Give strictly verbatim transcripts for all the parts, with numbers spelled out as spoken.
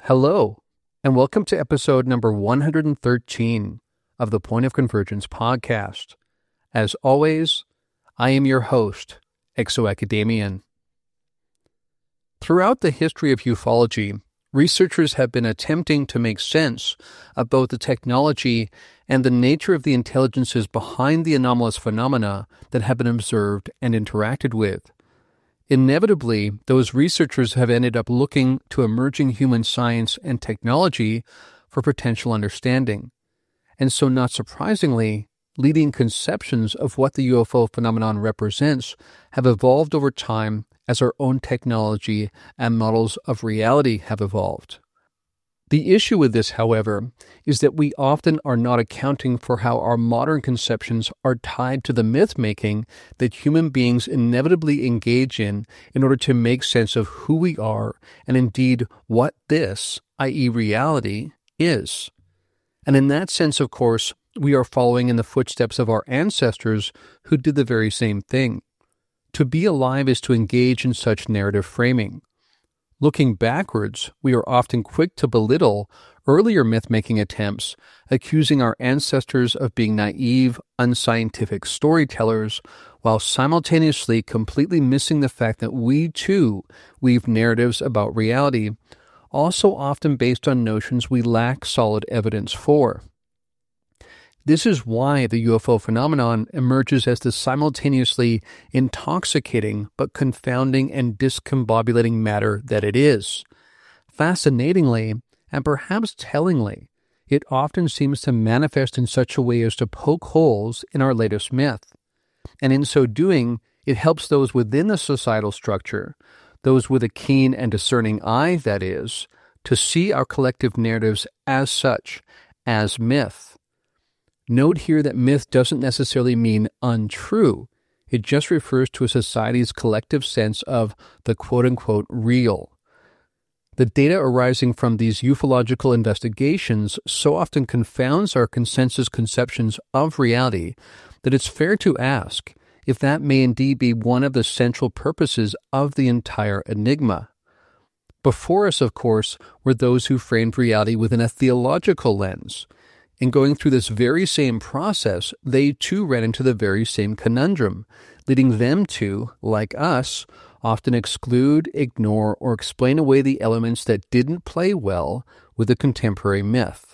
Hello, and welcome to episode number one hundred thirteen of the Point of Convergence podcast. As always, I am your host, Exoacademian. Throughout the history of ufology, researchers have been attempting to make sense of both the technology and the nature of the intelligences behind the anomalous phenomena that have been observed and interacted with. Inevitably, those researchers have ended up looking to emerging human science and technology for potential understanding. And so, not surprisingly, leading conceptions of what the U F O phenomenon represents have evolved over time as our own technology and models of reality have evolved. The issue with this, however, is that we often are not accounting for how our modern conceptions are tied to the myth-making that human beings inevitably engage in in order to make sense of who we are and indeed what this, that is reality, is. And in that sense, of course, we are following in the footsteps of our ancestors who did the very same thing. To be alive is to engage in such narrative framing. Looking backwards, we are often quick to belittle earlier myth-making attempts, accusing our ancestors of being naive, unscientific storytellers, while simultaneously completely missing the fact that we, too, weave narratives about reality, also often based on notions we lack solid evidence for. This is why the U F O phenomenon emerges as the simultaneously intoxicating but confounding and discombobulating matter that it is. Fascinatingly, and perhaps tellingly, it often seems to manifest in such a way as to poke holes in our latest myth. And in so doing, it helps those within the societal structure, those with a keen and discerning eye, that is, to see our collective narratives as such, as myth. Note here that myth doesn't necessarily mean untrue. It just refers to a society's collective sense of the quote-unquote real. The data arising from these ufological investigations so often confounds our consensus conceptions of reality that it's fair to ask if that may indeed be one of the central purposes of the entire enigma. Before us, of course, were those who framed reality within a theological lens. In going through this very same process, they too ran into the very same conundrum, leading them to, like us, often exclude, ignore, or explain away the elements that didn't play well with the contemporary myth.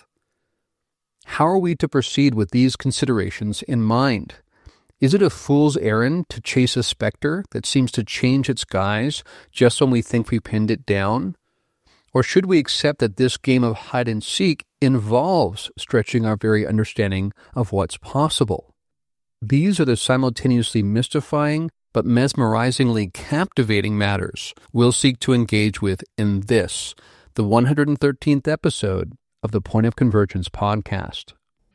How are we to proceed with these considerations in mind? Is it a fool's errand to chase a specter that seems to change its guise just when we think we pinned it down? Or should we accept that this game of hide-and-seek involves stretching our very understanding of what's possible? These are the simultaneously mystifying but mesmerizingly captivating matters we'll seek to engage with in this, the one hundred thirteenth episode of the Point of Convergence podcast.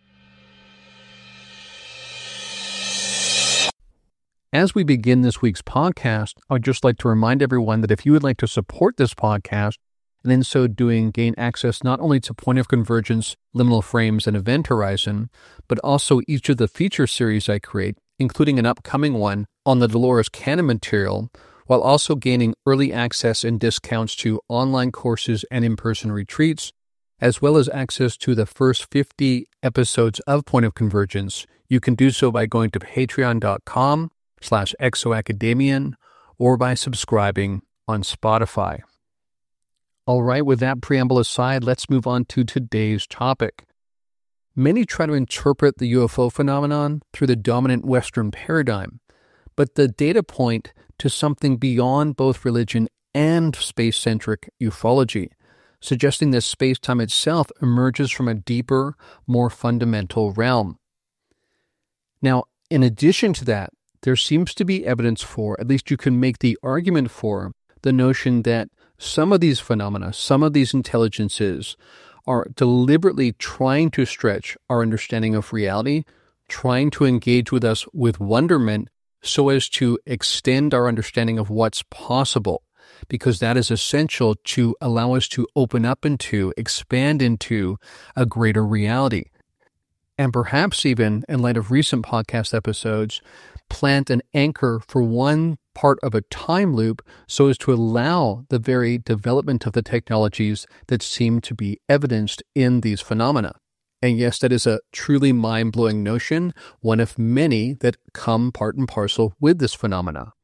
As we begin this week's podcast, I would just like to remind everyone that if you would like to support this podcast, and in so doing gain access not only to Point of Convergence, Liminal Frames, and Event Horizon, but also each of the feature series I create, including an upcoming one on the Dolores Cannon material, while also gaining early access and discounts to online courses and in-person retreats, as well as access to the first fifty episodes of Point of Convergence, you can do so by going to patreon.com slash exoacademian or by subscribing on Spotify. All right, with that preamble aside, let's move on to today's topic. Many try to interpret the U F O phenomenon through the dominant Western paradigm, but the data point to something beyond both religion and space-centric ufology, suggesting that space-time itself emerges from a deeper, more fundamental realm. Now, in addition to that, there seems to be evidence for, at least you can make the argument for, the notion that some of these phenomena, some of these intelligences are deliberately trying to stretch our understanding of reality, trying to engage with us with wonderment so as to extend our understanding of what's possible, because that is essential to allow us to open up into, expand into a greater reality. And perhaps even, in light of recent podcast episodes, plant an anchor for one part of a time loop so as to allow the very development of the technologies that seem to be evidenced in these phenomena. And yes, that is a truly mind-blowing notion, one of many that come part and parcel with this phenomena.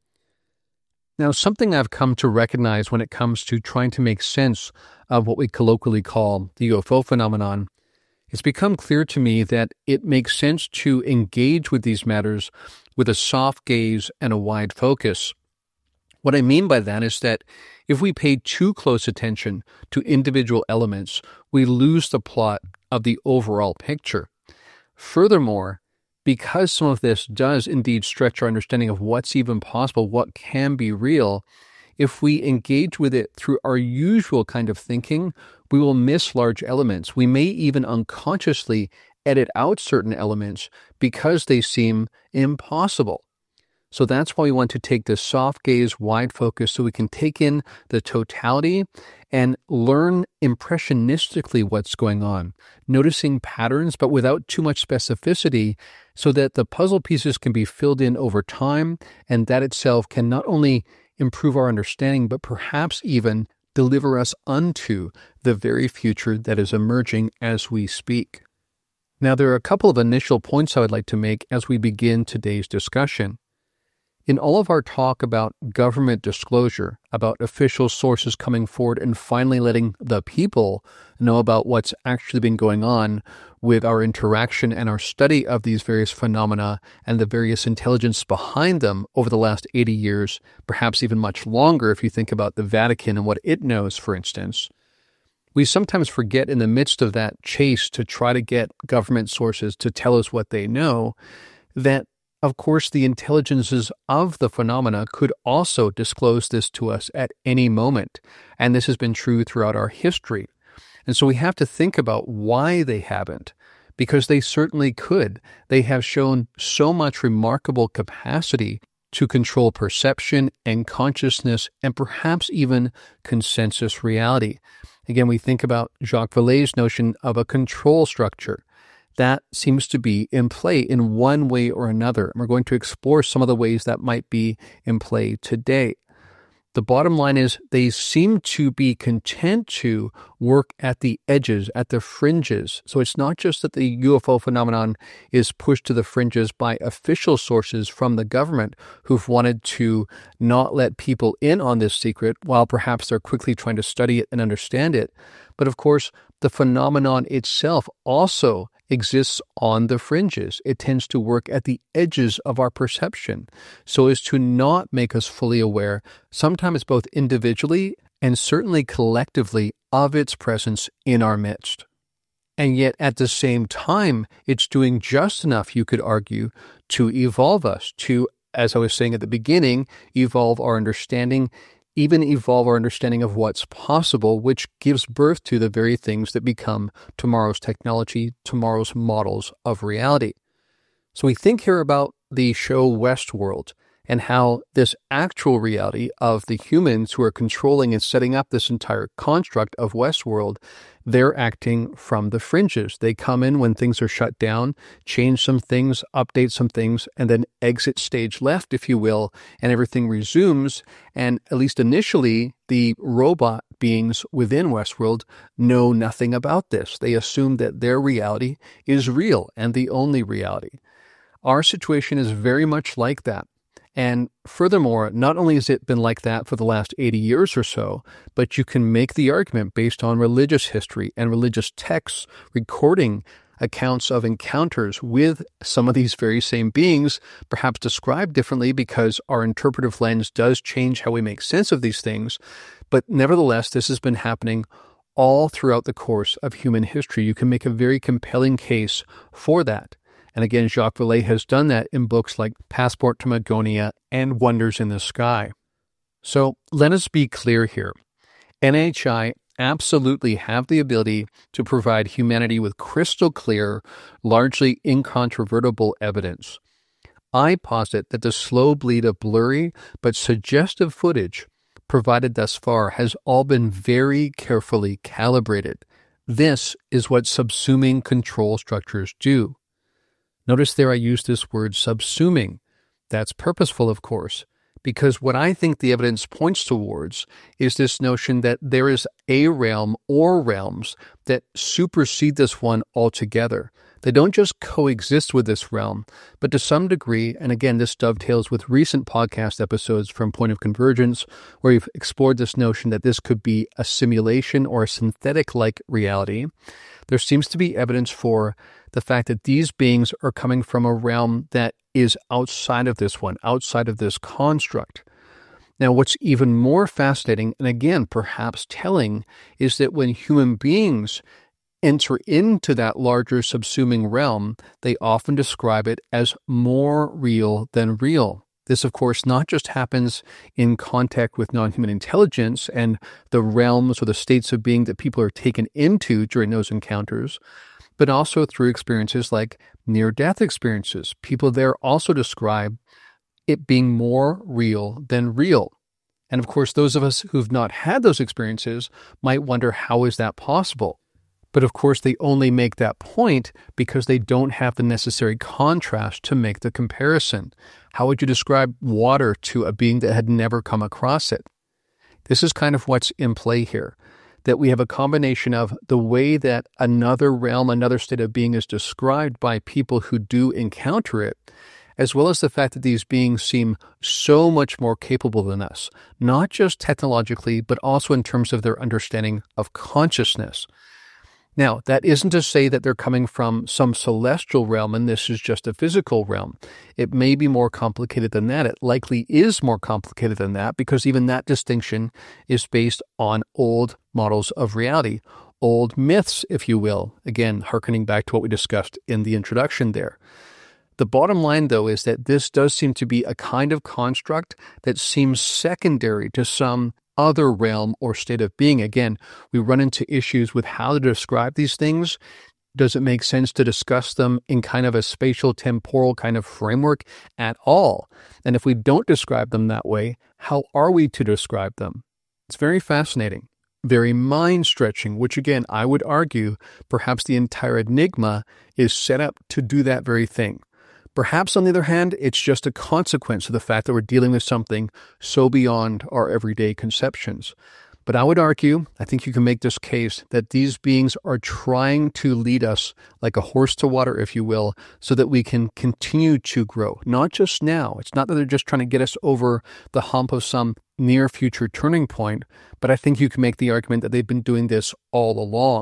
Now, something I've come to recognize when it comes to trying to make sense of what we colloquially call the U F O phenomenon, it's become clear to me that it makes sense to engage with these matters with a soft gaze and a wide focus. What I mean by that is that if we pay too close attention to individual elements, we lose the plot of the overall picture. Furthermore, because some of this does indeed stretch our understanding of what's even possible, what can be real, if we engage with it through our usual kind of thinking, we will miss large elements. We may even unconsciously edit out certain elements because they seem impossible. So that's why we want to take this soft gaze, wide focus, so we can take in the totality and learn impressionistically what's going on, noticing patterns, but without too much specificity, so that the puzzle pieces can be filled in over time, and that itself can not only improve our understanding, but perhaps even deliver us unto the very future that is emerging as we speak. Now, there are a couple of initial points I would like to make as we begin today's discussion. In all of our talk about government disclosure, about official sources coming forward and finally letting the people know about what's actually been going on with our interaction and our study of these various phenomena and the various intelligence behind them over the last eighty years, perhaps even much longer if you think about the Vatican and what it knows, for instance, we sometimes forget in the midst of that chase to try to get government sources to tell us what they know, that of course, the intelligences of the phenomena could also disclose this to us at any moment, and this has been true throughout our history. And so we have to think about why they haven't, because they certainly could. They have shown so much remarkable capacity to control perception and consciousness and perhaps even consensus reality. Again, we think about Jacques Vallée's notion of a control structure. That seems to be in play in one way or another. And we're going to explore some of the ways that might be in play today. The bottom line is they seem to be content to work at the edges, at the fringes. So it's not just that the U F O phenomenon is pushed to the fringes by official sources from the government who've wanted to not let people in on this secret while perhaps they're quickly trying to study it and understand it. But of course, the phenomenon itself also exists on the fringes. It tends to work at the edges of our perception so as to not make us fully aware, sometimes both individually and certainly collectively, of its presence in our midst. And yet at the same time, it's doing just enough, you could argue, to evolve us, to, as I was saying at the beginning, evolve our understanding, even evolve our understanding of what's possible, which gives birth to the very things that become tomorrow's technology, tomorrow's models of reality. So we think here about the show Westworld and how this actual reality of the humans who are controlling and setting up this entire construct of Westworld, they're acting from the fringes. They come in when things are shut down, change some things, update some things, and then exit stage left, if you will, and everything resumes. And at least initially, the robot beings within Westworld know nothing about this. They assume that their reality is real and the only reality. Our situation is very much like that. And furthermore, not only has it been like that for the last eighty years or so, but you can make the argument based on religious history and religious texts recording accounts of encounters with some of these very same beings, perhaps described differently because our interpretive lens does change how we make sense of these things. But nevertheless, this has been happening all throughout the course of human history. You can make a very compelling case for that. And again, Jacques Vallée has done that in books like Passport to Magonia and Wonders in the Sky. So let us be clear here. N H I absolutely have the ability to provide humanity with crystal clear, largely incontrovertible evidence. I posit that the slow bleed of blurry but suggestive footage provided thus far has all been very carefully calibrated. This is what subsuming control structures do. Notice there I use this word subsuming. That's purposeful, of course, because what I think the evidence points towards is this notion that there is a realm or realms that supersede this one altogether. They don't just coexist with this realm, but to some degree, and again, this dovetails with recent podcast episodes from Point of Convergence, where we've explored this notion that this could be a simulation or a synthetic-like reality. There seems to be evidence for the fact that these beings are coming from a realm that is outside of this one, outside of this construct. Now, what's even more fascinating, and again, perhaps telling, is that when human beings enter into that larger subsuming realm, they often describe it as more real than real. This, of course, not just happens in contact with non-human intelligence and the realms or the states of being that people are taken into during those encounters, but also through experiences like near-death experiences. People there also describe it being more real than real. And of course, those of us who've not had those experiences might wonder, how is that possible? But of course, they only make that point because they don't have the necessary contrast to make the comparison. How would you describe water to a being that had never come across it? This is kind of what's in play here, that we have a combination of the way that another realm, another state of being is described by people who do encounter it, as well as the fact that these beings seem so much more capable than us, not just technologically, but also in terms of their understanding of consciousness. Now, that isn't to say that they're coming from some celestial realm and this is just a physical realm. It may be more complicated than that. It likely is more complicated than that because even that distinction is based on old models of reality, old myths, if you will. Again, hearkening back to what we discussed in the introduction there. The bottom line, though, is that this does seem to be a kind of construct that seems secondary to some other realm or state of being. Again, we run into issues with how to describe these things. Does it make sense to discuss them in kind of a spatial temporal kind of framework at all? And if we don't describe them that way, how are we to describe them? It's very fascinating, very mind-stretching, which again, I would argue perhaps the entire enigma is set up to do that very thing. Perhaps, on the other hand, it's just a consequence of the fact that we're dealing with something so beyond our everyday conceptions. But I would argue, I think you can make this case, that these beings are trying to lead us like a horse to water, if you will, so that we can continue to grow. Not just now. It's not that they're just trying to get us over the hump of some near future turning point, but I think you can make the argument that they've been doing this all along.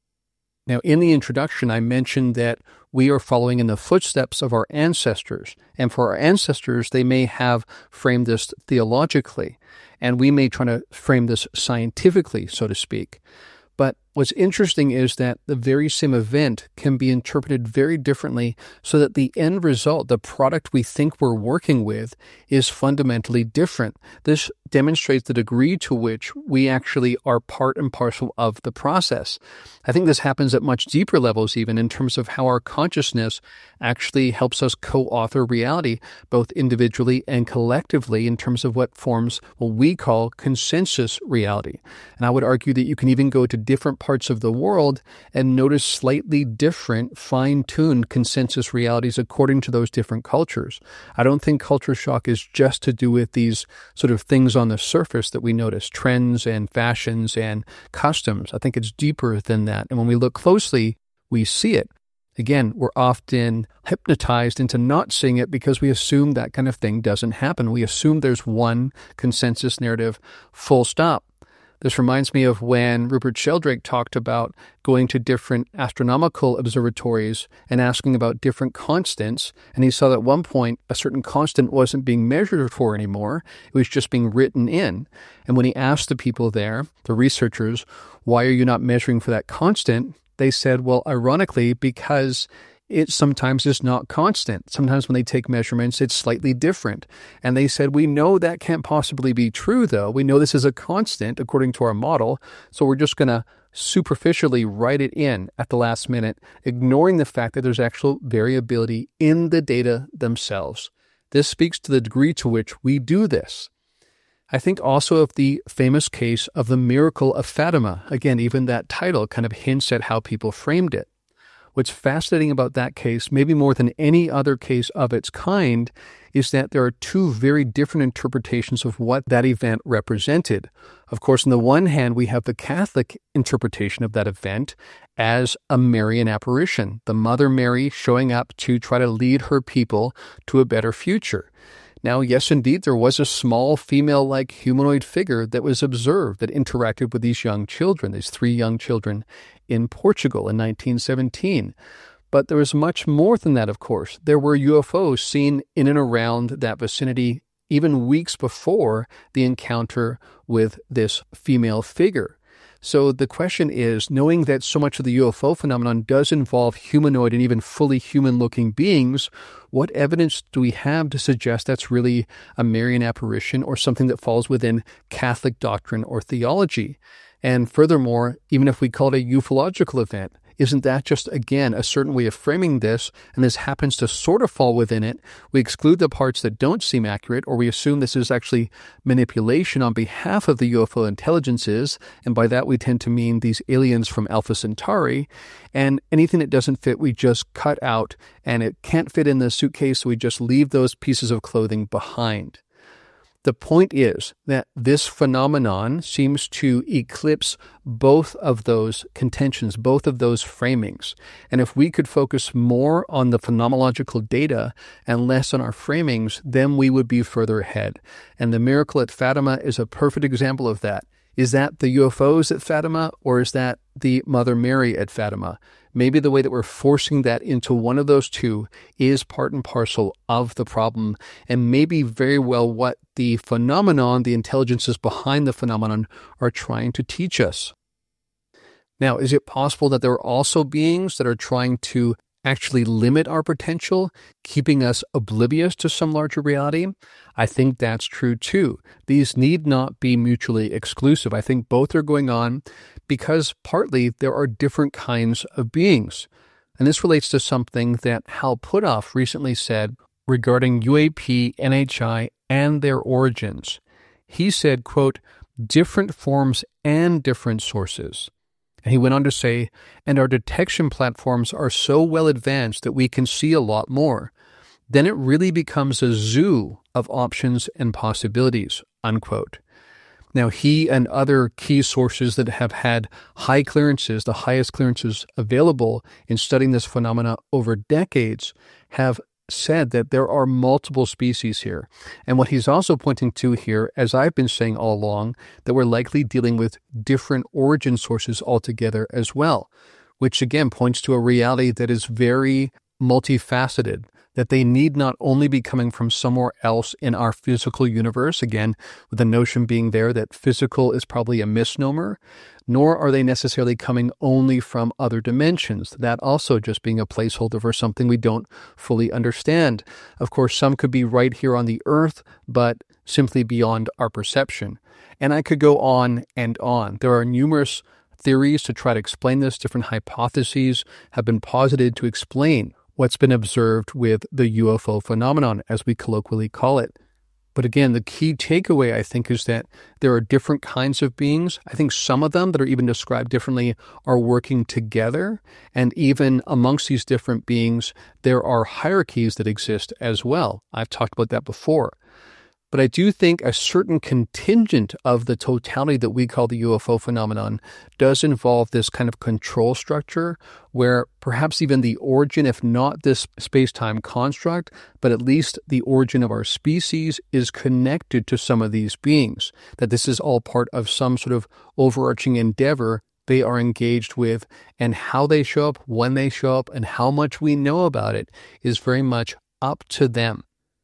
Now, in the introduction, I mentioned that we are following in the footsteps of our ancestors. And for our ancestors, they may have framed this theologically, and we may try to frame this scientifically, so to speak. But what's interesting is that the very same event can be interpreted very differently so that the end result, the product we think we're working with, is fundamentally different. This demonstrates the degree to which we actually are part and parcel of the process. I think this happens at much deeper levels even in terms of how our consciousness actually helps us co-author reality, both individually and collectively in terms of what forms what we call consensus reality. And I would argue that you can even go to different parts of the world and notice slightly different, fine-tuned consensus realities according to those different cultures. I don't think culture shock is just to do with these sort of things on the surface that we notice, trends and fashions and customs. I think it's deeper than that. And when we look closely, we see it. Again, we're often hypnotized into not seeing it because we assume that kind of thing doesn't happen. We assume there's one consensus narrative, full stop. This reminds me of when Rupert Sheldrake talked about going to different astronomical observatories and asking about different constants. And he saw that at one point, a certain constant wasn't being measured for anymore. It was just being written in. And when he asked the people there, the researchers, why are you not measuring for that constant? They said, well, ironically, because it sometimes is not constant. Sometimes when they take measurements, it's slightly different. And they said, we know that can't possibly be true, though. We know this is a constant according to our model. So we're just going to superficially write it in at the last minute, ignoring the fact that there's actual variability in the data themselves. This speaks to the degree to which we do this. I think also of the famous case of the miracle of Fatima. Again, even that title kind of hints at how people framed it. What's fascinating about that case, maybe more than any other case of its kind, is that there are two very different interpretations of what that event represented. Of course, on the one hand, we have the Catholic interpretation of that event as a Marian apparition, the Mother Mary showing up to try to lead her people to a better future. Now, yes, indeed, there was a small female-like humanoid figure that was observed that interacted with these young children, these three young children in Portugal in nineteen seventeen. But there was much more than that, of course. There were U F Os seen in and around that vicinity even weeks before the encounter with this female figure. So the question is, knowing that so much of the U F O phenomenon does involve humanoid and even fully human-looking beings, what evidence do we have to suggest that's really a Marian apparition or something that falls within Catholic doctrine or theology? And furthermore, even if we call it a ufological event, isn't that just, again, a certain way of framing this, and this happens to sort of fall within it? We exclude the parts that don't seem accurate, or we assume this is actually manipulation on behalf of the U F O intelligences, and by that we tend to mean these aliens from Alpha Centauri, and anything that doesn't fit we just cut out, and it can't fit in the suitcase, so we just leave those pieces of clothing behind. The point is that this phenomenon seems to eclipse both of those contentions, both of those framings. And if we could focus more on the phenomenological data and less on our framings, then we would be further ahead. And the miracle at Fatima is a perfect example of that. Is that the U F Os at Fatima, or is that the Mother Mary at Fatima? Maybe the way that we're forcing that into one of those two is part and parcel of the problem, and maybe very well what the phenomenon, the intelligences behind the phenomenon, are trying to teach us. Now, is it possible that there are also beings that are trying to actually limit our potential, keeping us oblivious to some larger reality? I think that's true too. These need not be mutually exclusive. I think both are going on because partly there are different kinds of beings. And this relates to something that Hal Puthoff recently said regarding U A P, N H I, and their origins. He said, quote, different forms and different sources. And he went on to say, and our detection platforms are so well advanced that we can see a lot more. Then it really becomes a zoo of options and possibilities, unquote. Now, he and other key sources that have had high clearances, the highest clearances available in studying this phenomena over decades, have said that there are multiple species here. And what he's also pointing to here, as I've been saying all along, that we're likely dealing with different origin sources altogether as well, which again points to a reality that is very multifaceted, that they need not only be coming from somewhere else in our physical universe, again, with the notion being there that physical is probably a misnomer, nor are they necessarily coming only from other dimensions, that also just being a placeholder for something we don't fully understand. Of course, some could be right here on the earth, but simply beyond our perception. And I could go on and on. There are numerous theories to try to explain this. Different hypotheses have been posited to explain what's been observed with the U F O phenomenon, as we colloquially call it. But again, the key takeaway, I think, is that there are different kinds of beings. I think some of them that are even described differently are working together. And even amongst these different beings, there are hierarchies that exist as well. I've talked about that before. But I do think a certain contingent of the totality that we call the U F O phenomenon does involve this kind of control structure where perhaps even the origin, if not this space-time construct, but at least the origin of our species is connected to some of these beings, that this is all part of some sort of overarching endeavor they are engaged with, and how they show up, when they show up, and how much we know about it is very much up to them.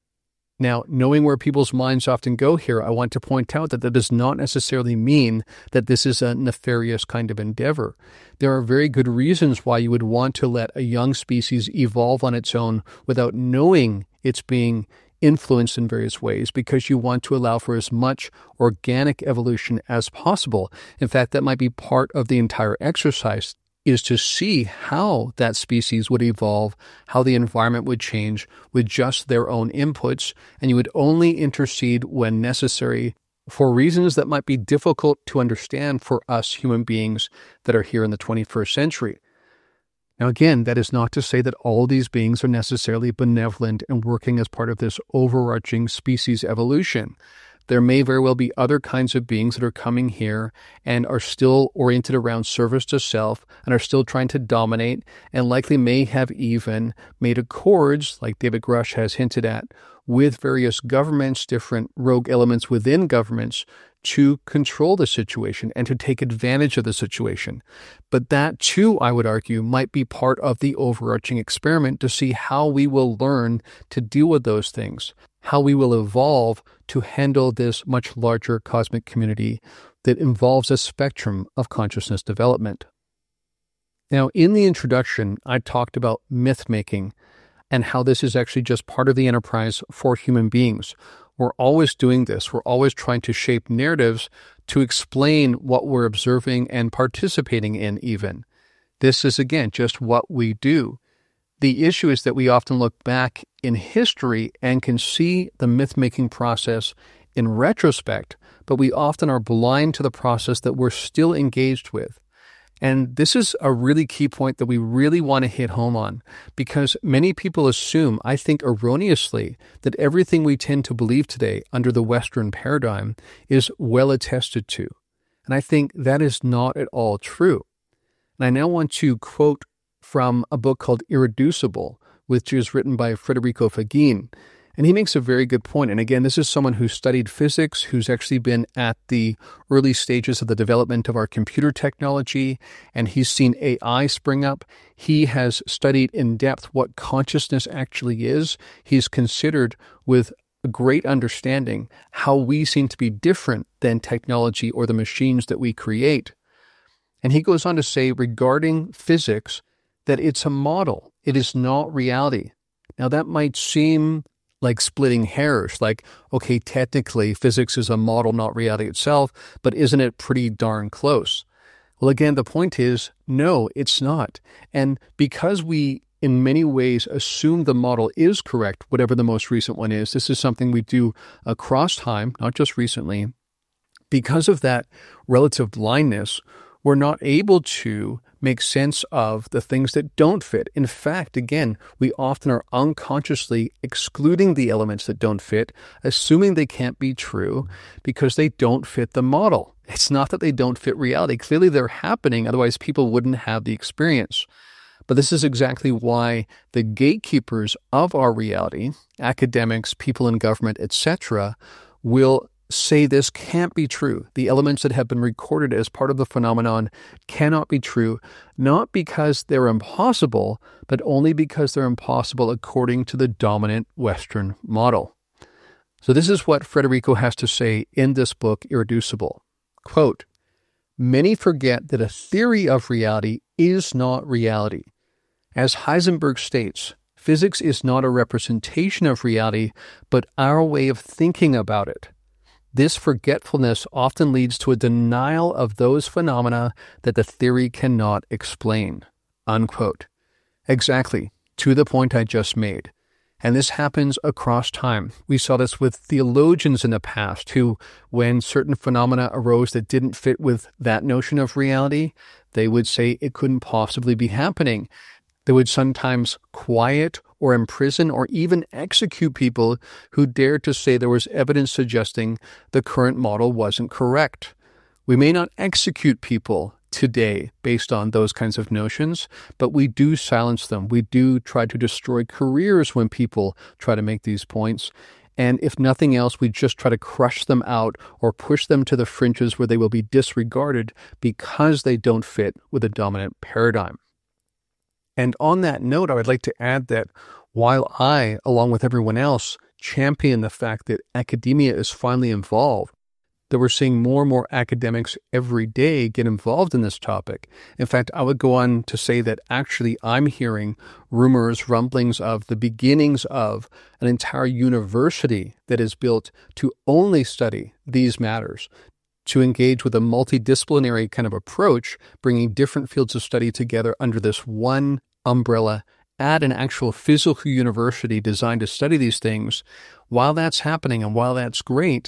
Now, knowing where people's minds often go here, I want to point out that that does not necessarily mean that this is a nefarious kind of endeavor. There are very good reasons why you would want to let a young species evolve on its own without knowing it's being influenced in various ways, because you want to allow for as much organic evolution as possible. In fact, that might be part of the entire exercise, is to see how that species would evolve, how the environment would change with just their own inputs, and you would only intercede when necessary for reasons that might be difficult to understand for us human beings that are here in the twenty-first century. Now, again, that is not to say that all these beings are necessarily benevolent and working as part of this overarching species evolution. There may very well be other kinds of beings that are coming here and are still oriented around service to self and are still trying to dominate, and likely may have even made accords, like David Grush has hinted at, with various governments, different rogue elements within governments, to control the situation and to take advantage of the situation. But that, too, I would argue, might be part of the overarching experiment to see how we will learn to deal with those things, how we will evolve to handle this much larger cosmic community that involves a spectrum of consciousness development. Now, in the introduction, I talked about myth-making and how this is actually just part of the enterprise for human beings. We're always doing this. We're always trying to shape narratives to explain what we're observing and participating in even. This is, again, just what we do. The issue is that we often look back in history and can see the myth-making process in retrospect, but we often are blind to the process that we're still engaged with. And this is a really key point that we really want to hit home on, because many people assume, I think erroneously, that everything we tend to believe today under the Western paradigm is well attested to. And I think that is not at all true. And I now want to quote from a book called Irreducible, which is written by Federico Fagin. And he makes a very good point. And again, this is someone who studied physics, who's actually been at the early stages of the development of our computer technology, and he's seen A I spring up. He has studied in depth what consciousness actually is. He's considered with a great understanding how we seem to be different than technology or the machines that we create. And he goes on to say regarding physics that it's a model. It is not reality. Now, that might seem like splitting hairs, like, okay, technically physics is a model, not reality itself, but isn't it pretty darn close? Well, again, the point is, no, it's not. And because we, in many ways, assume the model is correct, whatever the most recent one is, this is something we do across time, not just recently. Because of that relative blindness, we're not able to make sense of the things that don't fit. In fact, again, we often are unconsciously excluding the elements that don't fit, assuming they can't be true because they don't fit the model. It's not that they don't fit reality. Clearly they're happening, otherwise people wouldn't have the experience. But this is exactly why the gatekeepers of our reality, academics, people in government, et cetera, will say this can't be true. The elements that have been recorded as part of the phenomenon cannot be true, not because they're impossible, but only because they're impossible according to the dominant Western model. So this is what Federico has to say in this book, Irreducible. Quote, "Many forget that a theory of reality is not reality. As Heisenberg states, physics is not a representation of reality, but our way of thinking about it. This forgetfulness often leads to a denial of those phenomena that the theory cannot explain." Unquote. Exactly, to the point I just made. And this happens across time. We saw this with theologians in the past who, when certain phenomena arose that didn't fit with that notion of reality, they would say it couldn't possibly be happening. They would sometimes quiet or imprison or even execute people who dared to say there was evidence suggesting the current model wasn't correct. We may not execute people today based on those kinds of notions, but we do silence them. We do try to destroy careers when people try to make these points. And if nothing else, we just try to crush them out or push them to the fringes where they will be disregarded because they don't fit with a dominant paradigm. And on that note, I would like to add that while I, along with everyone else, champion the fact that academia is finally involved, that we're seeing more and more academics every day get involved in this topic. In fact, I would go on to say that actually I'm hearing rumors, rumblings of the beginnings of an entire university that is built to only study these matters, to engage with a multidisciplinary kind of approach, bringing different fields of study together under this one umbrella at an actual physical university designed to study these things. While that's happening and while that's great,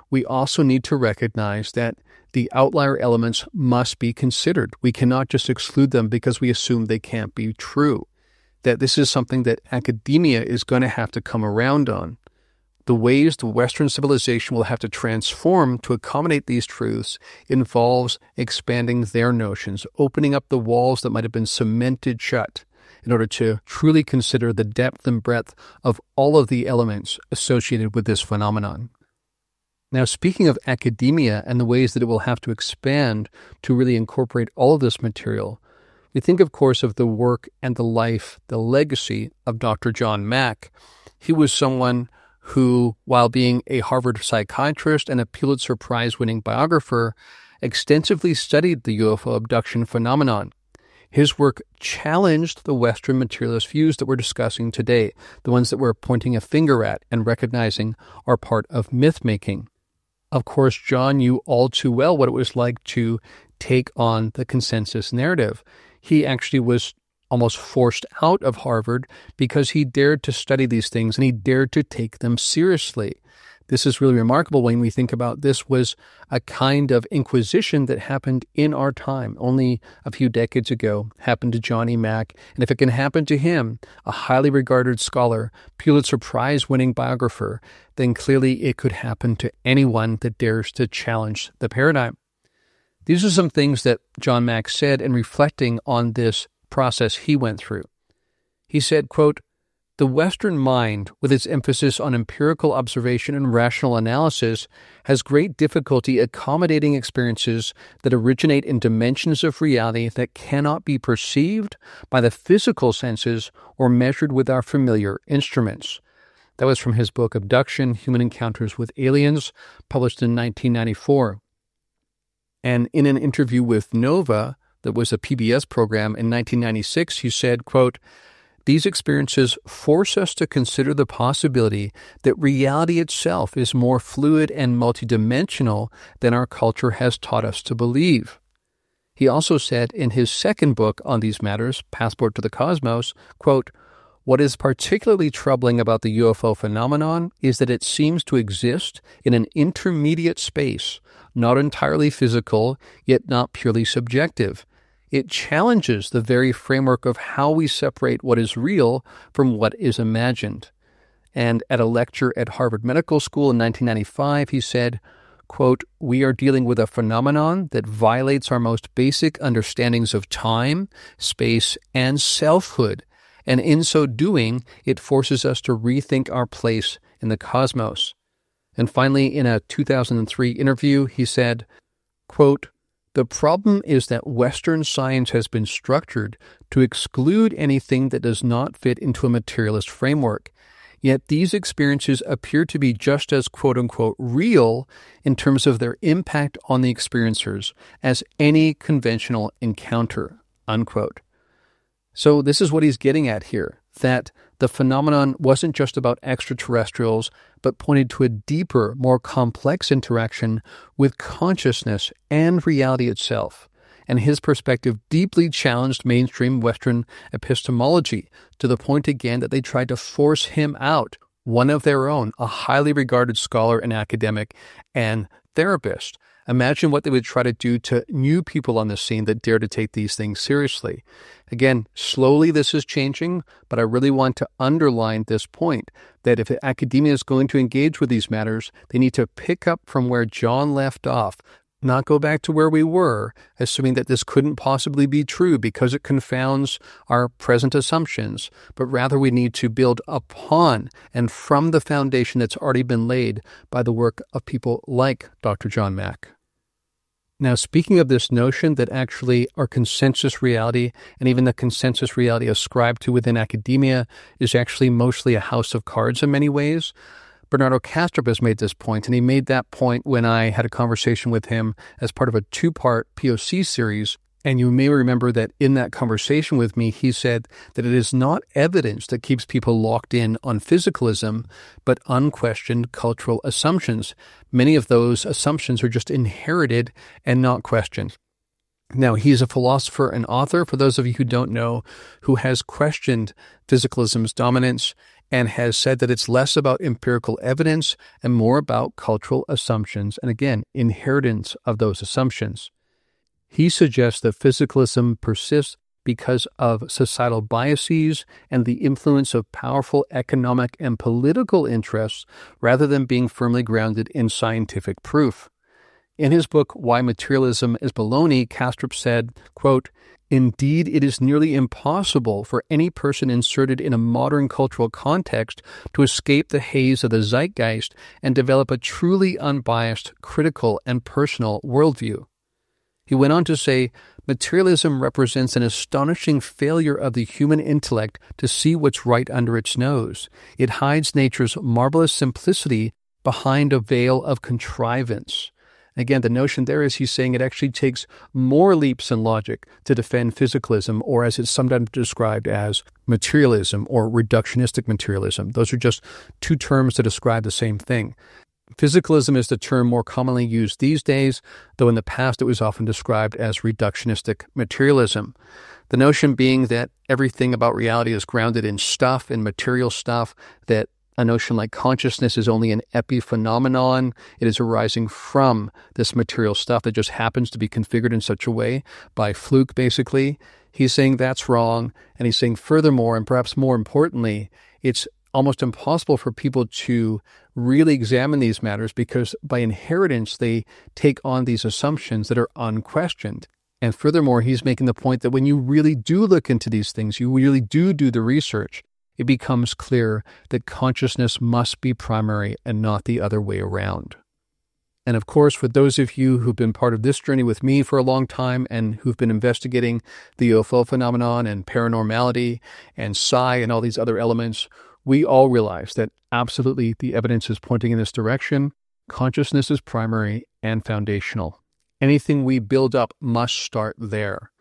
we also need to recognize that the outlier elements must be considered. We cannot just exclude them because we assume they can't be true. That this is something that academia is going to have to come around on. The ways the Western civilization will have to transform to accommodate these truths involves expanding their notions, opening up the walls that might have been cemented shut in order to truly consider the depth and breadth of all of the elements associated with this phenomenon. Now, speaking of academia and the ways that it will have to expand to really incorporate all of this material, we think, of course, of the work and the life, the legacy of Doctor John Mack. He was someone who, while being a Harvard psychiatrist and a Pulitzer Prize-winning biographer, extensively studied the U F O abduction phenomenon. His work challenged the Western materialist views that we're discussing today, the ones that we're pointing a finger at and recognizing are part of myth-making. Of course, John knew all too well what it was like to take on the consensus narrative. He actually was almost forced out of Harvard because he dared to study these things and he dared to take them seriously. This is really remarkable when we think about this was a kind of inquisition that happened in our time, only a few decades ago, happened to Johnny Mack. And if it can happen to him, a highly regarded scholar, Pulitzer Prize-winning biographer, then clearly it could happen to anyone that dares to challenge the paradigm. These are some things that John Mack said in reflecting on this process he went through. He said, quote, "The Western mind, with its emphasis on empirical observation and rational analysis, has great difficulty accommodating experiences that originate in dimensions of reality that cannot be perceived by the physical senses or measured with our familiar instruments." That was from his book Abduction, Human Encounters with Aliens, published in nineteen ninety-four. And in an interview with Nova, that was a P B S program in nineteen ninety-six, he said, quote, "These experiences force us to consider the possibility that reality itself is more fluid and multidimensional than our culture has taught us to believe." He also said in his second book on these matters, Passport to the Cosmos, quote, "What is particularly troubling about the U F O phenomenon is that it seems to exist in an intermediate space, not entirely physical, yet not purely subjective. It challenges the very framework of how we separate what is real from what is imagined." And at a lecture at Harvard Medical School in nineteen ninety-five, he said, quote, "We are dealing with a phenomenon that violates our most basic understandings of time, space, and selfhood. And in so doing, it forces us to rethink our place in the cosmos." And finally, in a two thousand three interview, he said, quote, "The problem is that Western science has been structured to exclude anything that does not fit into a materialist framework. Yet these experiences appear to be just as quote-unquote real in terms of their impact on the experiencers as any conventional encounter," unquote. So this is what he's getting at here, that the phenomenon wasn't just about extraterrestrials, but pointed to a deeper, more complex interaction with consciousness and reality itself. And his perspective deeply challenged mainstream Western epistemology to the point again that they tried to force him out, one of their own, a highly regarded scholar and academic and therapist. Imagine what they would try to do to new people on the scene that dare to take these things seriously. Again, slowly this is changing, but I really want to underline this point that if academia is going to engage with these matters, they need to pick up from where John left off, not go back to where we were, assuming that this couldn't possibly be true because it confounds our present assumptions, but rather we need to build upon and from the foundation that's already been laid by the work of people like Doctor John Mack. Now, speaking of this notion that actually our consensus reality and even the consensus reality ascribed to within academia is actually mostly a house of cards in many ways, Bernardo Kastrup has made this point, and he made that point when I had a conversation with him as part of a two-part P O C series. And you may remember that in that conversation with me, he said that it is not evidence that keeps people locked in on physicalism, but unquestioned cultural assumptions. Many of those assumptions are just inherited and not questioned. Now, he's a philosopher and author, for those of you who don't know, who has questioned physicalism's dominance and has said that it's less about empirical evidence and more about cultural assumptions and, again, inheritance of those assumptions. He suggests that physicalism persists because of societal biases and the influence of powerful economic and political interests rather than being firmly grounded in scientific proof. In his book, Why Materialism is Baloney, Kastrup said, quote, "Indeed, it is nearly impossible for any person inserted in a modern cultural context to escape the haze of the zeitgeist and develop a truly unbiased, critical, and personal worldview." He went on to say, "Materialism represents an astonishing failure of the human intellect to see what's right under its nose. It hides nature's marvelous simplicity behind a veil of contrivance." Again, the notion there is he's saying it actually takes more leaps in logic to defend physicalism, or as it's sometimes described as materialism or reductionistic materialism. Those are just two terms that describe the same thing. Physicalism is the term more commonly used these days, though in the past it was often described as reductionistic materialism. The notion being that everything about reality is grounded in stuff, in material stuff, that a notion like consciousness is only an epiphenomenon. It is arising from this material stuff that just happens to be configured in such a way by fluke, basically. He's saying that's wrong. And he's saying furthermore, and perhaps more importantly, it's almost impossible for people to really examine these matters because by inheritance, they take on these assumptions that are unquestioned. And furthermore, he's making the point that when you really do look into these things, you really do do the research, it becomes clear that consciousness must be primary and not the other way around. And of course, for those of you who've been part of this journey with me for a long time and who've been investigating the U F O phenomenon and paranormality and psi and all these other elements, we all realize that absolutely the evidence is pointing in this direction. Consciousness is primary and foundational. Anything we build up must start there.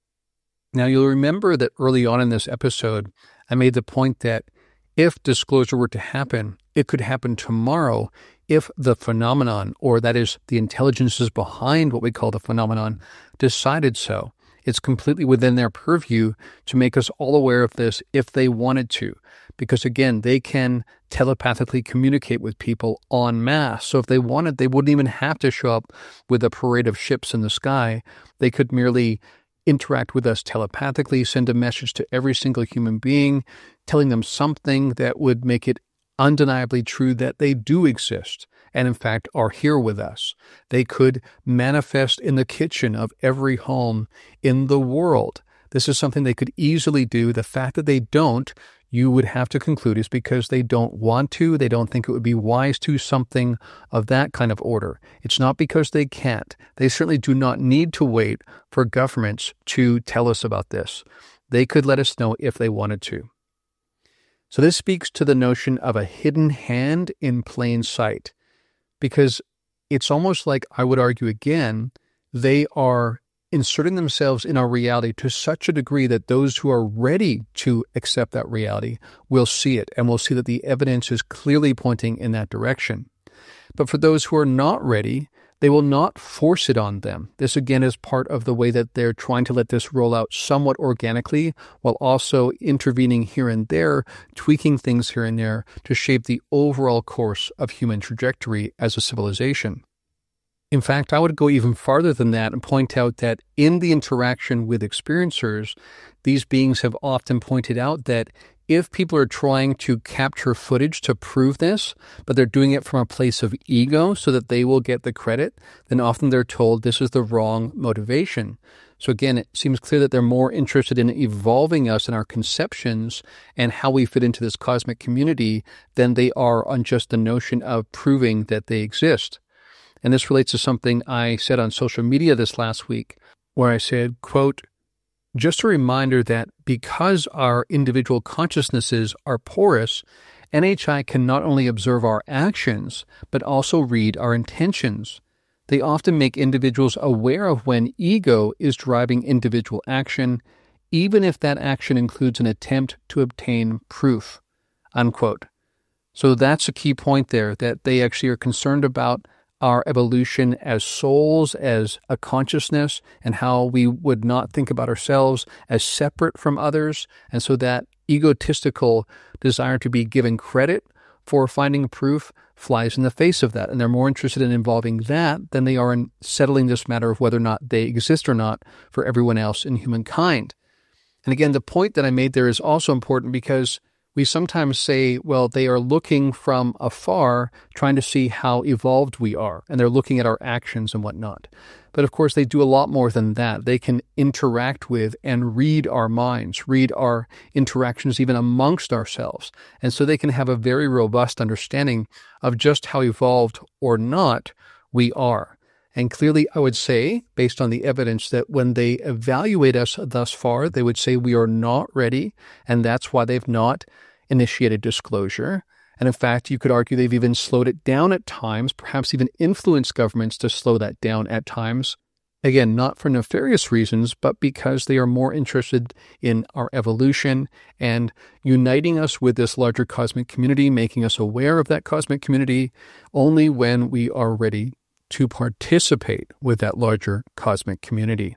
Now, you'll remember that early on in this episode, I made the point that if disclosure were to happen, it could happen tomorrow if the phenomenon, or that is the intelligences behind what we call the phenomenon, decided so. It's completely within their purview to make us all aware of this if they wanted to. Because again, they can telepathically communicate with people en masse. So if they wanted, they wouldn't even have to show up with a parade of ships in the sky. They could merely interact with us telepathically, send a message to every single human being, telling them something that would make it undeniably true that they do exist and in fact are here with us. They could manifest in the kitchen of every home in the world. This is something they could easily do. The fact that they don't, you would have to conclude, is because they don't want to, they don't think it would be wise to, something of that kind of order. It's not because they can't. They certainly do not need to wait for governments to tell us about this. They could let us know if they wanted to. So this speaks to the notion of a hidden hand in plain sight, because it's almost like, I would argue again, they are inserting themselves in our reality to such a degree that those who are ready to accept that reality will see it and will see that the evidence is clearly pointing in that direction. But for those who are not ready, they will not force it on them. This again is part of the way that they're trying to let this roll out somewhat organically while also intervening here and there, tweaking things here and there to shape the overall course of human trajectory as a civilization. In fact, I would go even farther than that and point out that in the interaction with experiencers, these beings have often pointed out that if people are trying to capture footage to prove this, but they're doing it from a place of ego so that they will get the credit, then often they're told this is the wrong motivation. So again, it seems clear that they're more interested in evolving us and our conceptions and how we fit into this cosmic community than they are on just the notion of proving that they exist. And this relates to something I said on social media this last week, where I said, quote, "Just a reminder that because our individual consciousnesses are porous, N H I can not only observe our actions, but also read our intentions. They often make individuals aware of when ego is driving individual action, even if that action includes an attempt to obtain proof." Unquote. So that's a key point there, that they actually are concerned about our evolution as souls, as a consciousness, and how we would not think about ourselves as separate from others. And so that egotistical desire to be given credit for finding proof flies in the face of that. And they're more interested in involving that than they are in settling this matter of whether or not they exist or not for everyone else in humankind. And again, the point that I made there is also important because we sometimes say, well, they are looking from afar, trying to see how evolved we are, and they're looking at our actions and whatnot. But of course, they do a lot more than that. They can interact with and read our minds, read our interactions even amongst ourselves. And so they can have a very robust understanding of just how evolved or not we are. And clearly, I would say, based on the evidence, that when they evaluate us thus far, they would say we are not ready, and that's why they've not initiated disclosure. And in fact, you could argue they've even slowed it down at times, perhaps even influenced governments to slow that down at times. Again, not for nefarious reasons, but because they are more interested in our evolution and uniting us with this larger cosmic community, making us aware of that cosmic community only when we are ready to participate with that larger cosmic community.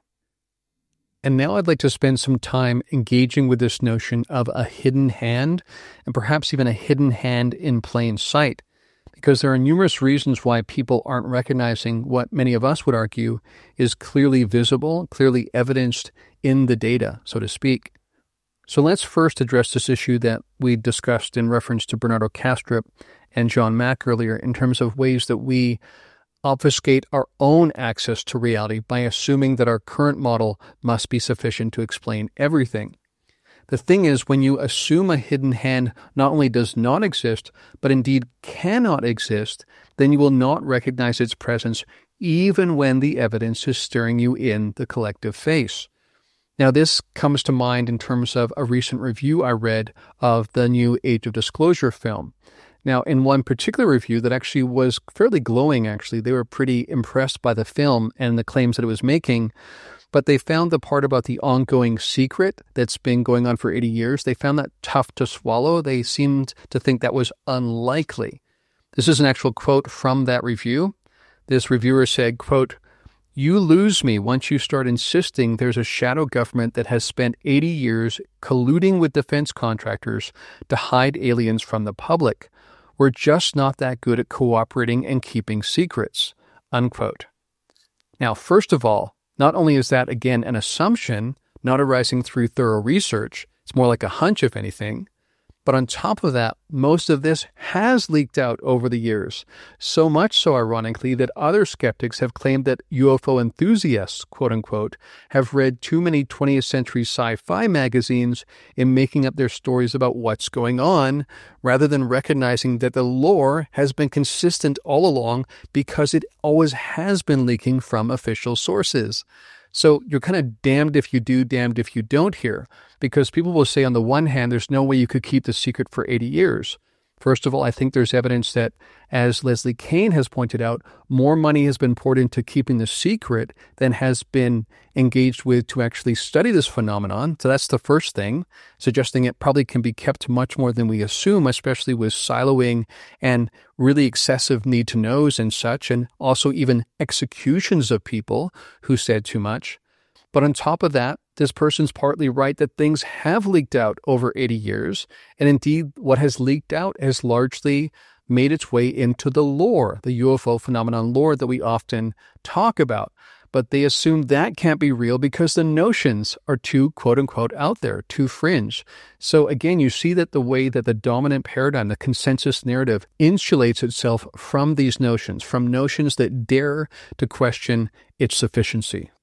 And now I'd like to spend some time engaging with this notion of a hidden hand, and perhaps even a hidden hand in plain sight, because there are numerous reasons why people aren't recognizing what many of us would argue is clearly visible, clearly evidenced in the data, so to speak. So let's first address this issue that we discussed in reference to Bernardo Kastrup and John Mack earlier in terms of ways that we obfuscate our own access to reality by assuming that our current model must be sufficient to explain everything. The thing is, when you assume a hidden hand not only does not exist, but indeed cannot exist, then you will not recognize its presence even when the evidence is staring you in the collective face. Now, this comes to mind in terms of a recent review I read of the new Age of Disclosure film. Now, in one particular review that actually was fairly glowing, actually, they were pretty impressed by the film and the claims that it was making, but they found the part about the ongoing secret that's been going on for eighty years, they found that tough to swallow. They seemed to think that was unlikely. This is an actual quote from that review. This reviewer said, quote, "You lose me once you start insisting there's a shadow government that has spent eighty years colluding with defense contractors to hide aliens from the public. We're just not that good at cooperating and keeping secrets," unquote. Now, first of all, not only is that, again, an assumption, not arising through thorough research, it's more like a hunch, if anything, but on top of that, most of this has leaked out over the years, so much so, ironically, that other skeptics have claimed that U F O enthusiasts, quote-unquote, have read too many twentieth century sci-fi magazines in making up their stories about what's going on, rather than recognizing that the lore has been consistent all along because it always has been leaking from official sources. So you're kind of damned if you do, damned if you don't here, because people will say on the one hand, there's no way you could keep the secret for eighty years. First of all, I think there's evidence that, as Leslie Kean has pointed out, more money has been poured into keeping the secret than has been engaged with to actually study this phenomenon. So that's the first thing, suggesting it probably can be kept much more than we assume, especially with siloing and really excessive need to knows and such, and also even executions of people who said too much. But on top of that, this person's partly right that things have leaked out over eighty years, and indeed what has leaked out has largely made its way into the lore, the U F O phenomenon lore that we often talk about. But they assume that can't be real because the notions are too, quote-unquote, out there, too fringe. So again, you see that the way that the dominant paradigm, the consensus narrative, insulates itself from these notions, from notions that dare to question its sufficiency.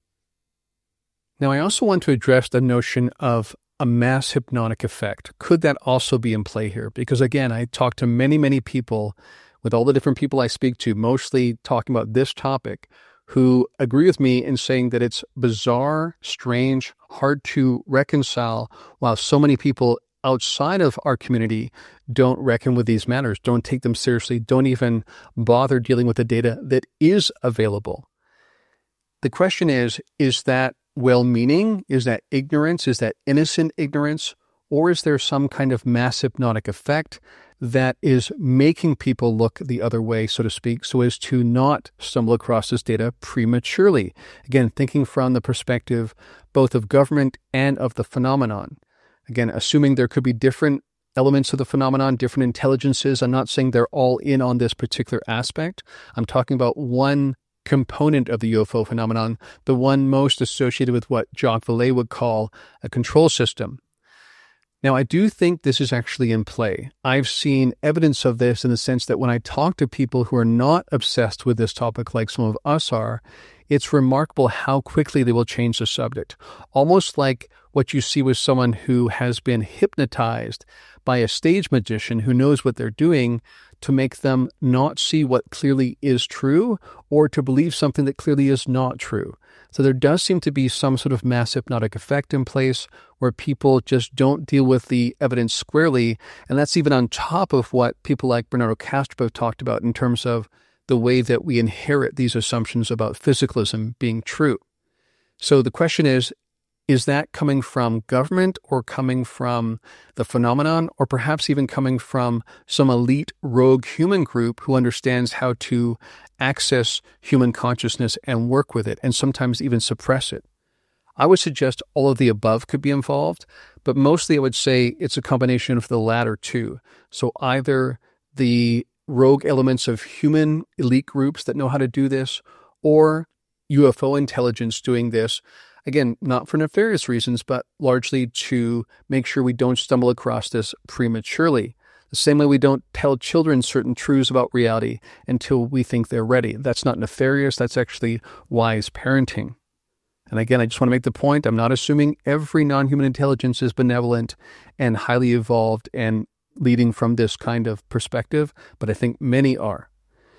Now, I also want to address the notion of a mass hypnotic effect. Could that also be in play here? Because again, I talk to many, many people, with all the different people I speak to, mostly talking about this topic, who agree with me in saying that it's bizarre, strange, hard to reconcile, while so many people outside of our community don't reckon with these matters, don't take them seriously, don't even bother dealing with the data that is available. The question is, is that well-meaning? Is that ignorance? Is that innocent ignorance? Or is there some kind of mass hypnotic effect that is making people look the other way, so to speak, so as to not stumble across this data prematurely? Again, thinking from the perspective both of government and of the phenomenon. Again, assuming there could be different elements of the phenomenon, different intelligences. I'm not saying they're all in on this particular aspect. I'm talking about one component of the U F O phenomenon, the one most associated with what Jacques Vallée would call a control system. Now, I do think this is actually in play. I've seen evidence of this in the sense that when I talk to people who are not obsessed with this topic like some of us are, it's remarkable how quickly they will change the subject. Almost like what you see with someone who has been hypnotized by a stage magician who knows what they're doing to make them not see what clearly is true or to believe something that clearly is not true. So there does seem to be some sort of mass hypnotic effect in place where people just don't deal with the evidence squarely. And that's even on top of what people like Bernardo Kastrup have talked about in terms of the way that we inherit these assumptions about physicalism being true. So the question is, is that coming from government or coming from the phenomenon or perhaps even coming from some elite rogue human group who understands how to access human consciousness and work with it and sometimes even suppress it? I would suggest all of the above could be involved, but mostly I would say it's a combination of the latter two. So either the rogue elements of human elite groups that know how to do this or U F O intelligence doing this. Again, not for nefarious reasons, but largely to make sure we don't stumble across this prematurely. The same way we don't tell children certain truths about reality until we think they're ready. That's not nefarious. That's actually wise parenting. And again, I just want to make the point, I'm not assuming every non-human intelligence is benevolent and highly evolved and leading from this kind of perspective, but I think many are.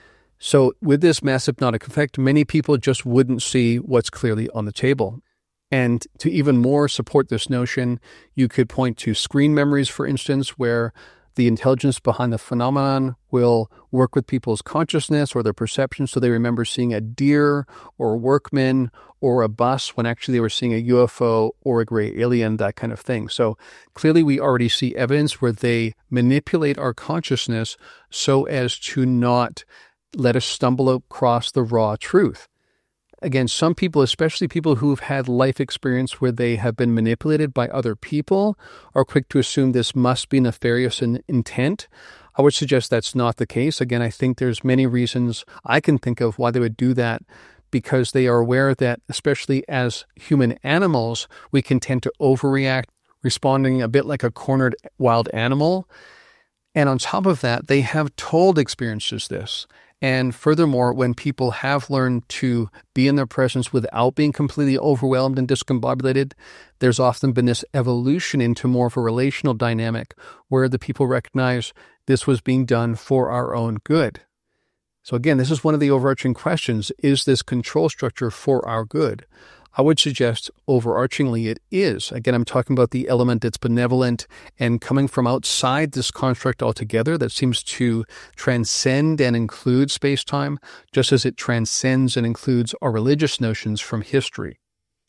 So with this mass hypnotic effect, many people just wouldn't see what's clearly on the table. And to even more support this notion, you could point to screen memories, for instance, where the intelligence behind the phenomenon will work with people's consciousness or their perception, so they remember seeing a deer or a workman or a bus when actually they were seeing a U F O or a gray alien, that kind of thing. So clearly we already see evidence where they manipulate our consciousness so as to not let us stumble across the raw truth. Again, some people, especially people who've had life experience where they have been manipulated by other people, are quick to assume this must be nefarious in intent. I would suggest that's not the case. Again, I think there's many reasons I can think of why they would do that, because they are aware that, especially as human animals, we can tend to overreact, responding a bit like a cornered wild animal. And on top of that, they have told experiences this. And furthermore, when people have learned to be in their presence without being completely overwhelmed and discombobulated, there's often been this evolution into more of a relational dynamic where the people recognize this was being done for our own good. So again, this is one of the overarching questions. Is this control structure for our good? I would suggest overarchingly it is. Again, I'm talking about the element that's benevolent and coming from outside this construct altogether that seems to transcend and include space-time, just as it transcends and includes our religious notions from history.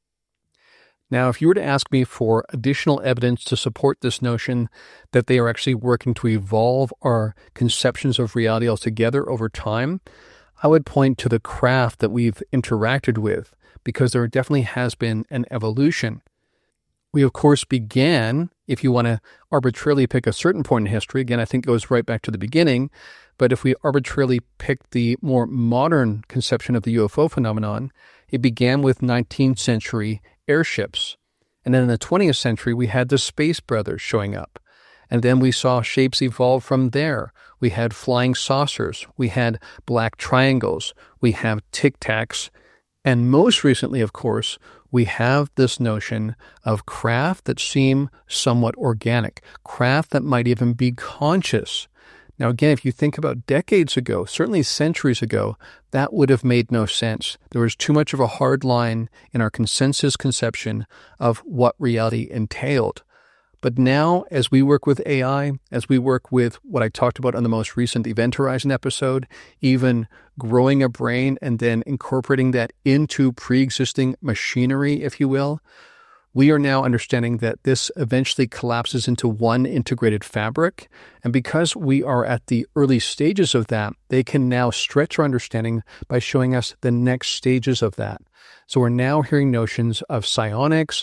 Now, if you were to ask me for additional evidence to support this notion that they are actually working to evolve our conceptions of reality altogether over time, I would point to the craft that we've interacted with, because there definitely has been an evolution. We, of course, began, if you want to arbitrarily pick a certain point in history, again, I think it goes right back to the beginning, but if we arbitrarily pick the more modern conception of the U F O phenomenon, it began with nineteenth century airships. And then in the twentieth century, we had the Space Brothers showing up. And then we saw shapes evolve from there. We had flying saucers. We had black triangles. We have tic-tacs. And most recently, of course, we have this notion of craft that seem somewhat organic, craft that might even be conscious. Now, again, if you think about decades ago, certainly centuries ago, that would have made no sense. There was too much of a hard line in our consensus conception of what reality entailed. But now, as we work with A I, as we work with what I talked about on the most recent Event Horizon episode, even growing a brain and then incorporating that into pre-existing machinery, if you will, we are now understanding that this eventually collapses into one integrated fabric. And because we are at the early stages of that, they can now stretch our understanding by showing us the next stages of that. So we're now hearing notions of psionics,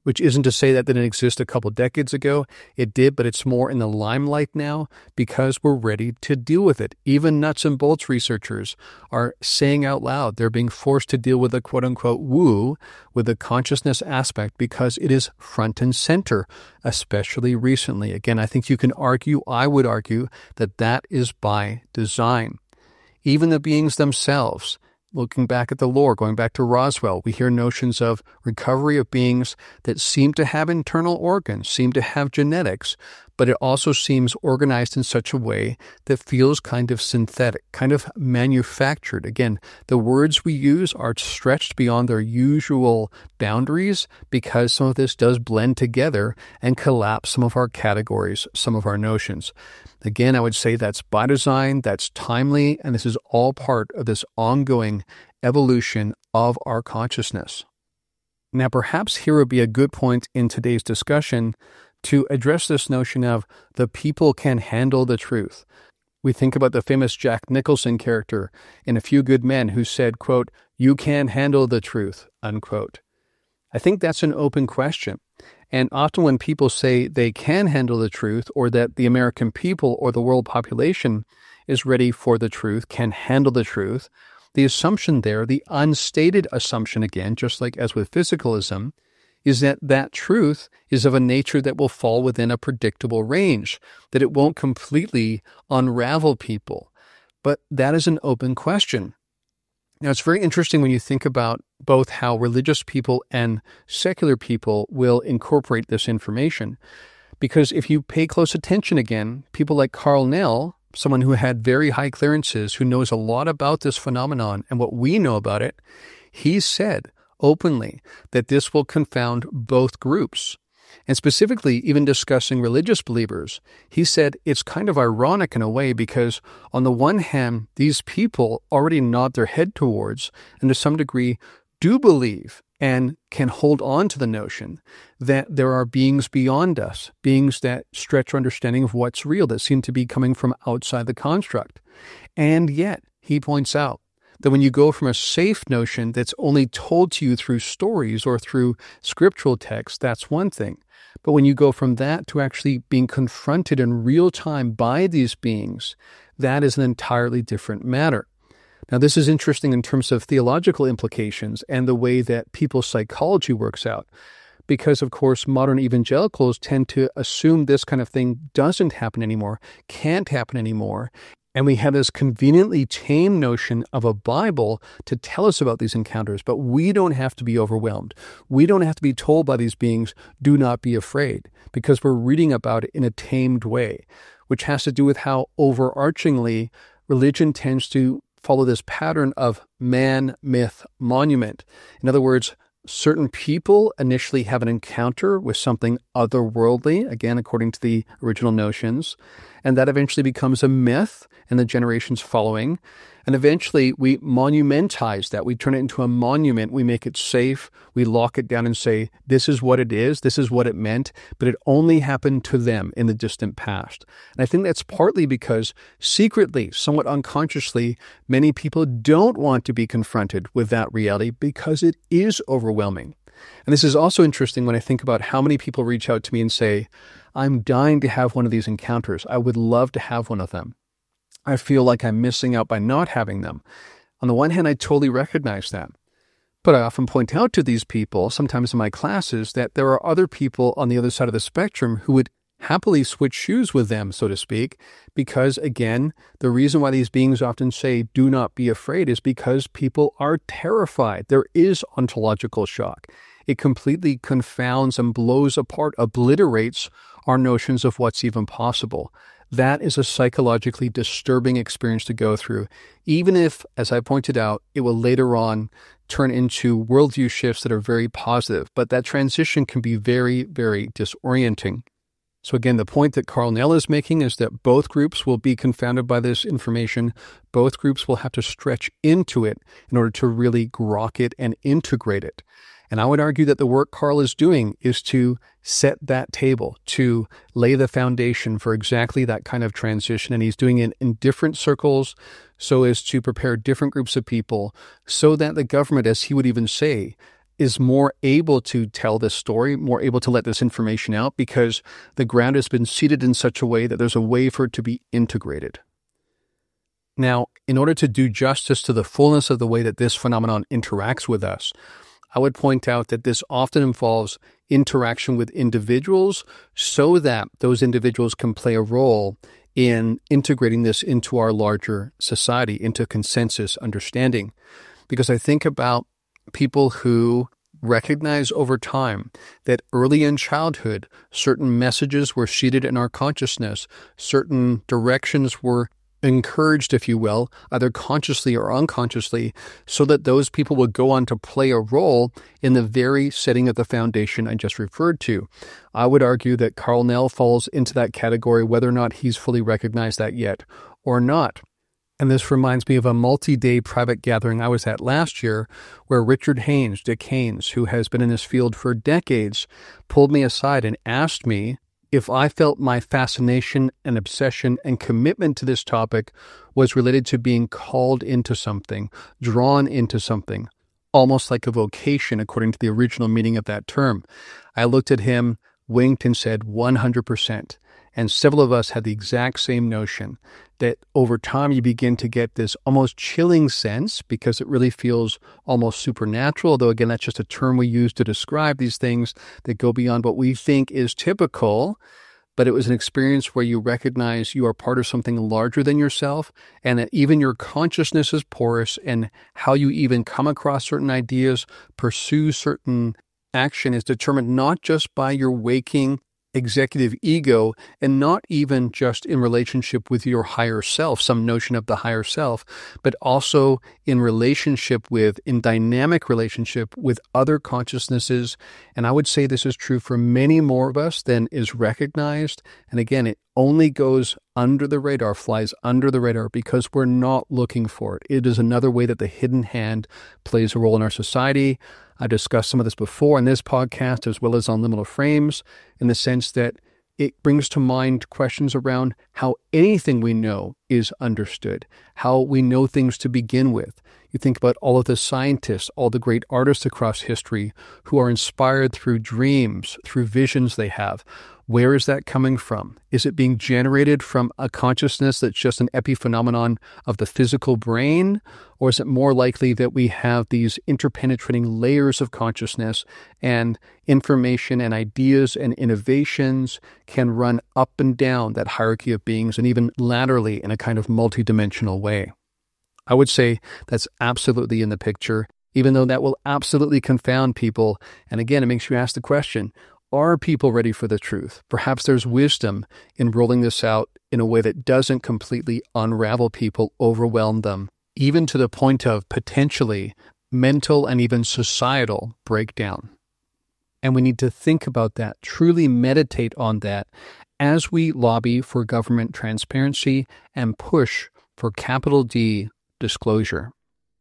which isn't to say that didn't exist a couple decades ago. It did, but it's more in the limelight now because we're ready to deal with it. Even nuts and bolts researchers are saying out loud they're being forced to deal with the quote-unquote woo, with the consciousness aspect, because it is front and center, especially recently. Again, I think you can argue, I would argue, that that is by design. Even the beings themselves, looking back at the lore, going back to Roswell, we hear notions of recovery of beings that seem to have internal organs, seem to have genetics, but it also seems organized in such a way that feels kind of synthetic, kind of manufactured. Again, the words we use are stretched beyond their usual boundaries because some of this does blend together and collapse some of our categories, some of our notions. Again, I would say that's by design, that's timely, and this is all part of this ongoing evolution of our consciousness. Now, perhaps here would be a good point in today's discussion to address this notion of the people can handle the truth. We think about the famous Jack Nicholson character in A Few Good Men who said, quote, "You can handle the truth," unquote. I think that's an open question. And often when people say they can handle the truth, or that the American people or the world population is ready for the truth, can handle the truth, the assumption there, the unstated assumption again, just like as with physicalism, is that that truth is of a nature that will fall within a predictable range, that it won't completely unravel people. But that is an open question. Now, it's very interesting when you think about both how religious people and secular people will incorporate this information. Because if you pay close attention again, people like Carl Nell, someone who had very high clearances, who knows a lot about this phenomenon and what we know about it, he said openly that this will confound both groups. And specifically, even discussing religious believers, he said it's kind of ironic in a way because on the one hand, these people already nod their head towards and to some degree do believe and can hold on to the notion that there are beings beyond us, beings that stretch our understanding of what's real, that seem to be coming from outside the construct. And yet, he points out that when you go from a safe notion that's only told to you through stories or through scriptural texts, that's one thing. But when you go from that to actually being confronted in real time by these beings, that is an entirely different matter. Now, this is interesting in terms of theological implications and the way that people's psychology works out. Because, of course, modern evangelicals tend to assume this kind of thing doesn't happen anymore, can't happen anymore. And we have this conveniently tame notion of a Bible to tell us about these encounters, but we don't have to be overwhelmed. We don't have to be told by these beings, do not be afraid, because we're reading about it in a tamed way, which has to do with how overarchingly religion tends to follow this pattern of man, myth, monument. In other words, certain people initially have an encounter with something otherworldly, again, according to the original notions, and that eventually becomes a myth in the generations following. And eventually we monumentize that. We turn it into a monument. We make it safe. We lock it down and say, this is what it is. This is what it meant. But it only happened to them in the distant past. And I think that's partly because secretly, somewhat unconsciously, many people don't want to be confronted with that reality because it is overwhelming. And this is also interesting when I think about how many people reach out to me and say, I'm dying to have one of these encounters. I would love to have one of them. I feel like I'm missing out by not having them. On the one hand, I totally recognize that. But I often point out to these people, sometimes in my classes, that there are other people on the other side of the spectrum who would happily switch shoes with them, so to speak, because, again, the reason why these beings often say, do not be afraid, is because people are terrified. There is ontological shock. It completely confounds and blows apart, obliterates our notions of what's even possible. That is a psychologically disturbing experience to go through, even if, as I pointed out, it will later on turn into worldview shifts that are very positive. But that transition can be very, very disorienting. So again, the point that Carl Nell is making is that both groups will be confounded by this information. Both groups will have to stretch into it in order to really grok it and integrate it. And I would argue that the work Carl is doing is to set that table, to lay the foundation for exactly that kind of transition. And he's doing it in different circles so as to prepare different groups of people so that the government, as he would even say, is more able to tell this story, more able to let this information out because the ground has been seeded in such a way that there's a way for it to be integrated. Now, in order to do justice to the fullness of the way that this phenomenon interacts with us, I would point out that this often involves interaction with individuals so that those individuals can play a role in integrating this into our larger society, into consensus understanding. Because I think about people who recognize over time that early in childhood, certain messages were seeded in our consciousness, certain directions were encouraged, if you will, either consciously or unconsciously, so that those people would go on to play a role in the very setting of the foundation I just referred to. I would argue that Carl Nell falls into that category, whether or not he's fully recognized that yet or not. And this reminds me of a multi-day private gathering I was at last year where Richard Haynes, Dick Haynes, who has been in this field for decades, pulled me aside and asked me if I felt my fascination and obsession and commitment to this topic was related to being called into something, drawn into something, almost like a vocation according to the original meaning of that term. I looked at him, winked, and said one hundred percent. And several of us had the exact same notion that over time you begin to get this almost chilling sense because it really feels almost supernatural, although again, that's just a term we use to describe these things that go beyond what we think is typical. But it was an experience where you recognize you are part of something larger than yourself and that even your consciousness is porous and how you even come across certain ideas, pursue certain action is determined not just by your waking executive ego and not even just in relationship with your higher self, some notion of the higher self, but also in relationship with, in dynamic relationship with other consciousnesses. And I would say this is true for many more of us than is recognized. And again, it only goes under the radar, flies under the radar because we're not looking for it. It is another way that the hidden hand plays a role in our society. I discussed some of this before in this podcast as well as on Liminal Frames, in the sense that it brings to mind questions around how anything we know is understood, how we know things to begin with. You think about all of the scientists, all the great artists across history who are inspired through dreams, through visions they have. Where is that coming from? Is it being generated from a consciousness that's just an epiphenomenon of the physical brain? Or is it more likely that we have these interpenetrating layers of consciousness and information and ideas and innovations can run up and down that hierarchy of beings and even laterally in a kind of multidimensional way? I would say that's absolutely in the picture, even though that will absolutely confound people. And again, it makes you ask the question, are people ready for the truth? Perhaps there's wisdom in rolling this out in a way that doesn't completely unravel people, overwhelm them, even to the point of potentially mental and even societal breakdown. And we need to think about that, truly meditate on that as we lobby for government transparency and push for capital D disclosure.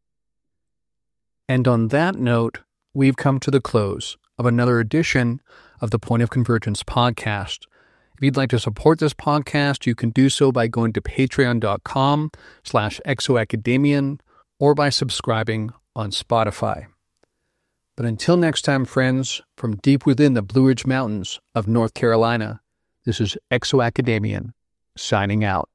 And on that note, we've come to the close of another edition of the Point of Convergence podcast. If you'd like to support this podcast, you can do so by going to patreon.com slash exoacademian or by subscribing on Spotify. But until next time, friends, from deep within the Blue Ridge Mountains of North Carolina, this is Exoacademian signing out.